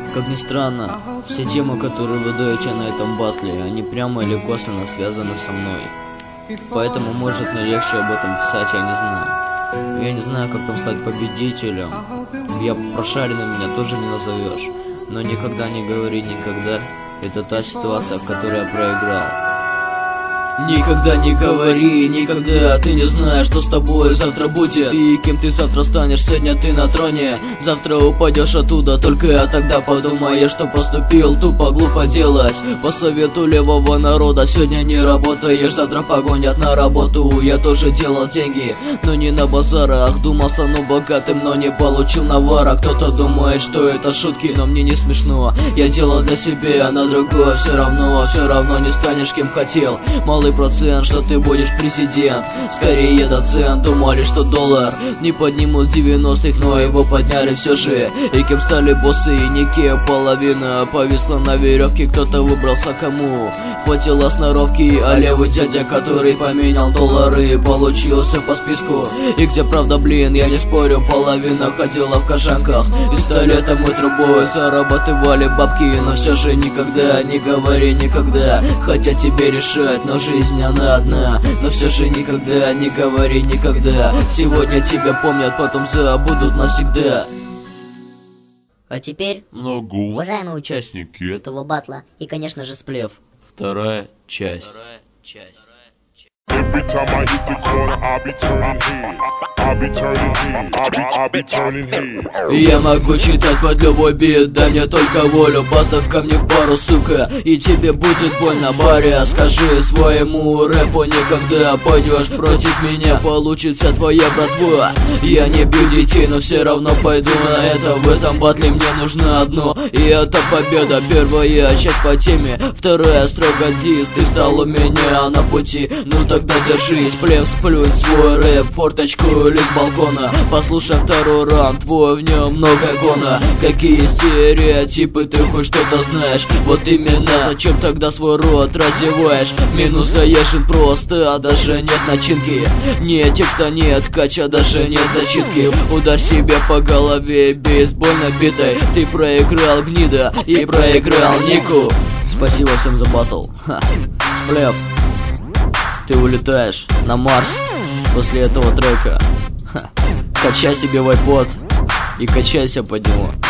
Как ни странно, все темы, которые вы даете на этом батле, они прямо или косвенно связаны со мной. Поэтому, может, мне легче об этом писать, я не знаю. Я не знаю, как там стать победителем. Я прошаренным меня тоже не назовешь. Но никогда не говори никогда. Это та ситуация, в которой я проиграл. Никогда не говори, никогда. Ты не знаешь, что с тобой завтра будет и кем ты завтра станешь. Сегодня ты на троне, завтра упадешь оттуда. Только тогда подумаешь, что поступил тупо, глупо делать. По совету левого народа сегодня не работаешь, завтра погонят на работу. Я тоже делал деньги, но не на базарах. Думал, стану богатым, но не получил навара. Кто-то думает, что это шутки, но мне не смешно. Я делал для себя, на другое все равно не станешь кем хотел. Малый процент, что ты будешь президент, скорее доцент. Думали, что доллар не поднимут 90-х, но его подняли все же. И кем стали боссы и никем, половина повисла на веревке. Кто-то выбрался, кому хватило сноровки, а левый дядя, который поменял доллары, получился по списку. И где правда, блин, я не спорю, половина ходила в кожанках, пистолетом и трубой зарабатывали бабки. Но все же никогда не говори никогда, хотя тебе решать, но жизнь она одна. Но все же никогда не говори никогда. Сегодня тебя помнят, потом забудут навсегда. А теперь, уважаемые участники этого батла и, конечно же, сплев. Вторая часть. Every time I hit the corner, I'll be turning heads. I'll be turning heads. Я могу читать под любой бит, дай мне только волю. Поставь ко мне пару, сука, и тебе будет больно, баря. Скажи своему рэпу, никогда пойдешь против меня, получит вся твоя братва. Я не бью детей, но все равно пойду на это. В этом батле мне нужно одно, и это победа. Первая часть по теме, вторая строго дис. Ты стал у меня на пути, ну тогда держись. Сплев, сплюнь свой рэп, форточку или с балкона. Послушай второй раунд, твой в нем много гона. Какие стереотипы, ты хоть что-то знаешь? Вот именно, зачем тогда свой рот разеваешь? Минус заезжен просто, а даже нет начинки. Нет текста, нет кача, даже нет зачитки. Ударь себя по голове бейсбольной битой. Ты проиграл, гнида, и проиграл Нику. Спасибо всем за батл. Сплев, ты улетаешь на Марс после этого трека. Качай себе в iPod и качайся под него.